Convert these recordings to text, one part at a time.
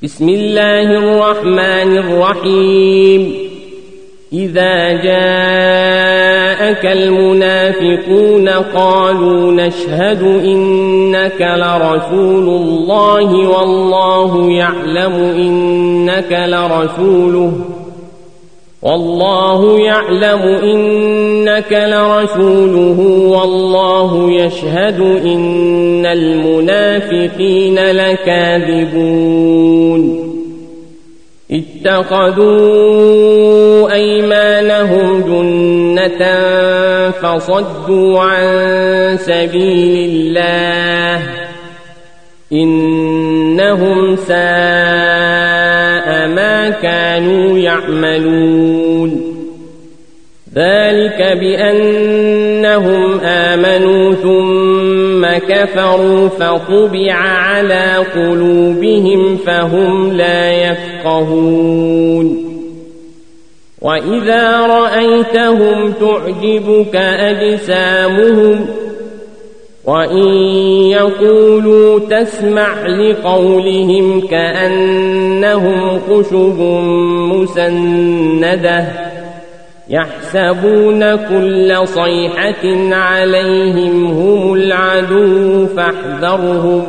بسم الله الرحمن الرحيم إذا جاءك المنافقون قالوا نشهد إنك لرسول الله والله يعلم إنك لرسوله والله يشهد إن المنافقين لكاذبون اتخذوا أيمانهم جنة فصدوا عن سبيل الله إنهم ساء ما كانوا يعملون ذلك بأنهم آمنوا ثم كفروا فطبع على قلوبهم فهم لا يفقهون وإذا رأيتهم تعجبك أجسامهم وإن يقولوا تسمع لقولهم كأنهم خشب مسندة يحسبون كل صيحة عليهم هم العدو فاحذرهم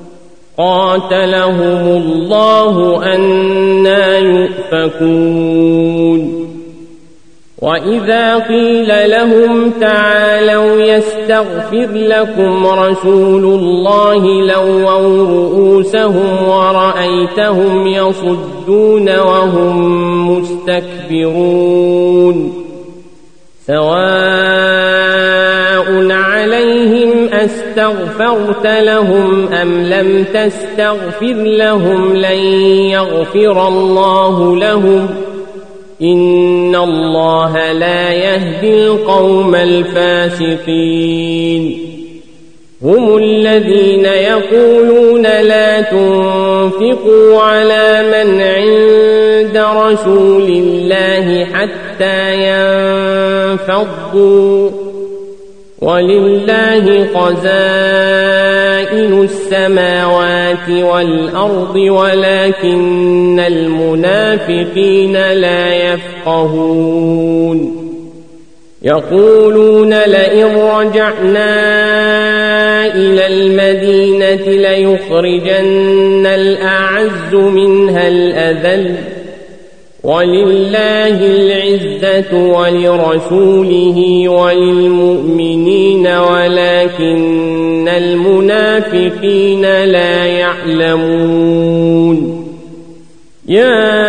قاتلهم الله أنى يؤفكون وإذا قيل لهم تعالوا يستغفر لكم رسول الله لووا رؤوسهم ورأيتهم يصدون وهم مستكبرون سواء عليهم أستغفرت لهم أم لم تستغفر لهم لن يغفر الله لهم إن الله لا يهدي القوم الفاسقين هم الذين يقولون لا تنفقوا على من عند رسول الله حتى ينفضوا ولله خزائن السماوات والأرض ولكن المنافقين لا يفقهون يقولون لئن رجعنا إلى المدينة ليخرجن الأعز منها الأذل ولله العزة ولرسوله وللمؤمنين ولكن المنافقين لا يعلمون يا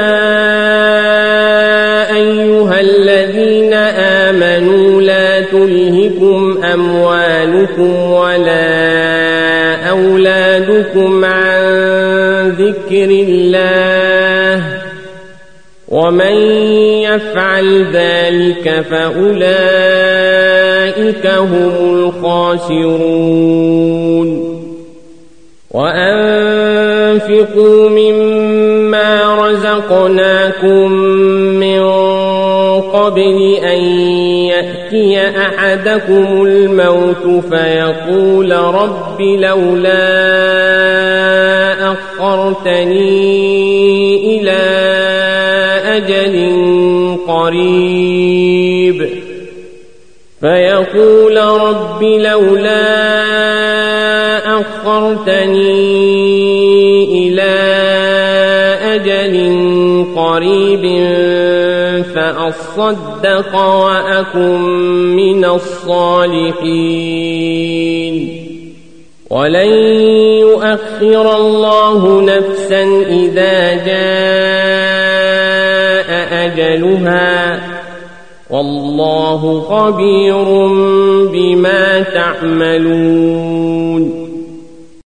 أيها الذين آمنوا لا تلهكم أموالكم ولا أولادكم عن ذكر الله ومن يفعل ذلك فأولئك هم الخاسرون وأنفقوا مما رزقناكم من قبل أن يأتي أحدكم الموت فيقول رب لولا أخرتني إلى أجل قريب فأصدق وأكن من الصالحين ولن يؤخر الله نفسا إذا جاء أجلها والله خبير بما تعملون